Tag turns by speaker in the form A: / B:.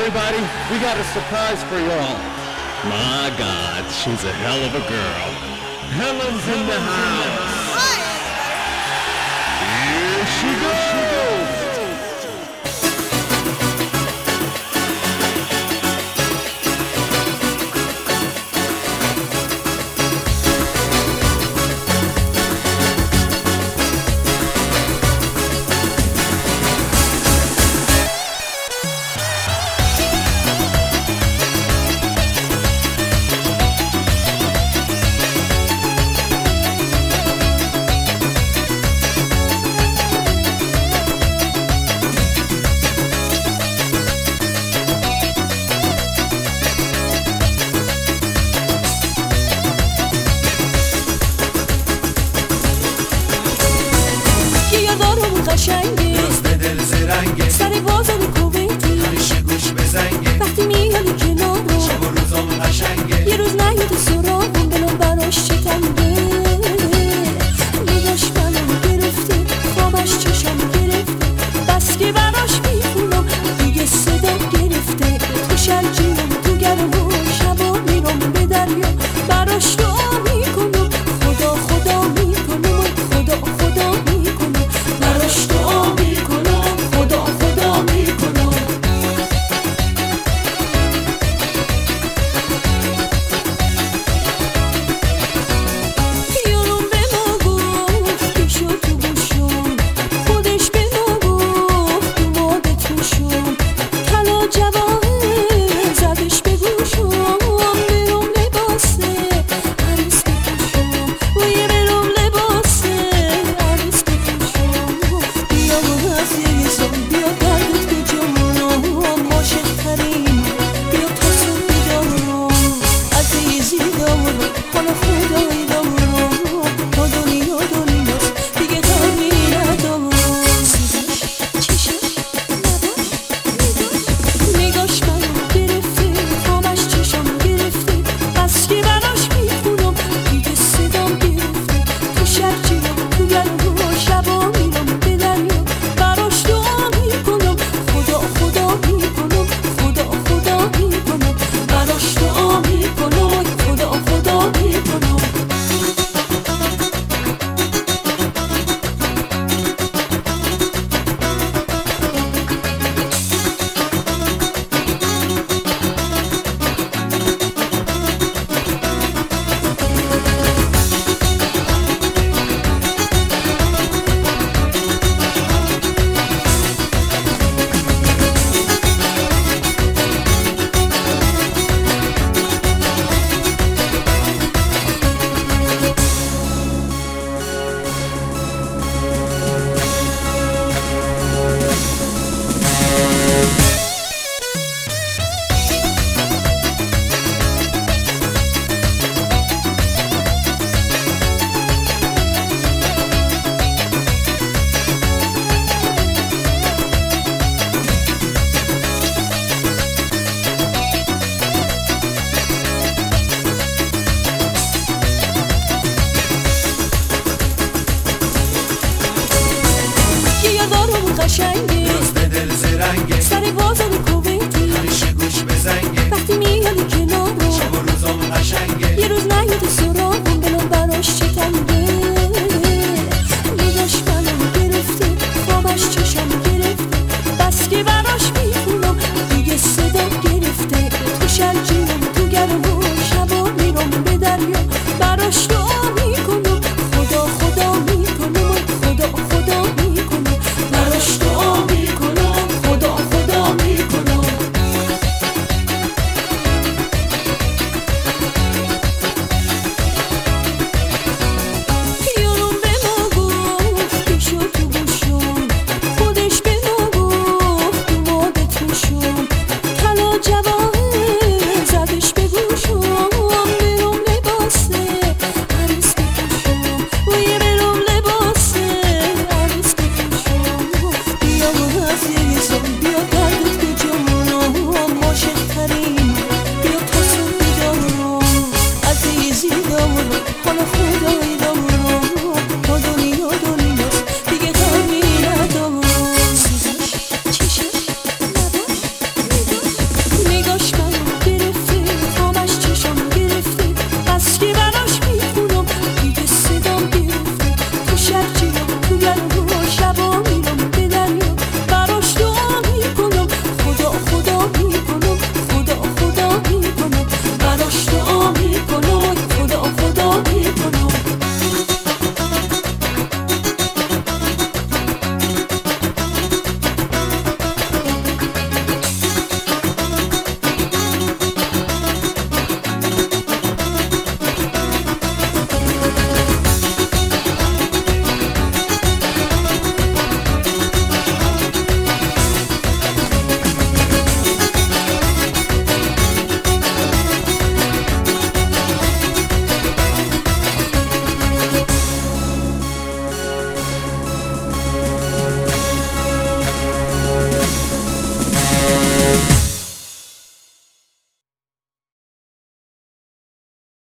A: everybody, we got a surprise for y'all. My God, she's a hell of a girl. Helen's in the house. Here she goes.
B: قشنگه
C: روز دل زرنگه
B: سر بازار کویتی
C: همیشه گوش بزنگه
B: وقتی میادی کنارم
C: شب و روزم قشنگه
B: یه روز نیادی سراغم دلم براش چه تنگه نگاش منو گرفته خوابش چشم گرفته بس که براش میخونم دیگه صدا گرفته تو شرجیرم تو گرم و شبا میرم به دریا براش دعا میکنم خدا خدا میکنم خدا خدا میکنم براش دعا میکنم خدا خدا میکنم یارم به ما گفت پیشو تو گوشم خودش به ما گفت تو مادتون شم کلا جواهر زدش به گوشم برم لباسه عروس بپوشم ویه برم لباسه عروس بپوشم بیا عزیزم بیا دردت به جانم عاشق‌ترین بیا تا صبح بیدارم عزیزی دارم حالا خدایی دارم تا دنیا دنیاست دیگه غمی ندارم چشم نگاش منو گرفته خوابش چشم گرفته بس که براش میخونم دیگه صدام گرفته تو شرجیرم تو گرم و شبا میرم به دریا براش دعا میکنم خدا خدا میکنم خدا خدا میکنم براش دعا میکنم خدا خدا میکنم
C: قشنگه
B: روز دل زرنگه
C: سر بازار کویتی
B: همیشه گوش بزنگه